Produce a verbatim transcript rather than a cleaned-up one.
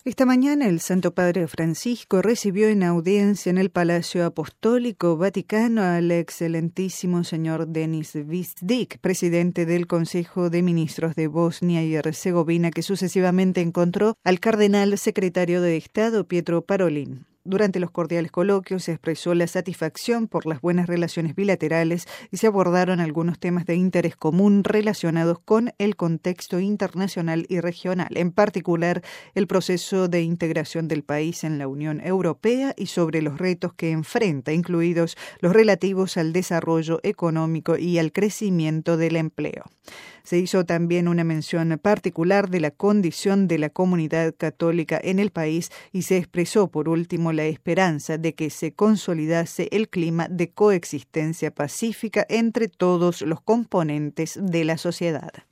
Esta mañana el Santo Padre Francisco recibió en audiencia en el Palacio Apostólico Vaticano al excelentísimo señor Denis Vizdik, presidente del Consejo de Ministros de Bosnia y Herzegovina, que sucesivamente encontró al cardenal secretario de Estado Pietro Parolin. Durante los cordiales coloquios se expresó la satisfacción por las buenas relaciones bilaterales y se abordaron algunos temas de interés común relacionados con el contexto internacional y regional, en particular el proceso de integración del país en la Unión Europea y sobre los retos que enfrenta, incluidos los relativos al desarrollo económico y al crecimiento del empleo. Se hizo también una mención particular de la condición de la comunidad católica en el país y se expresó, por último, la esperanza de que se consolidase el clima de coexistencia pacífica entre todos los componentes de la sociedad.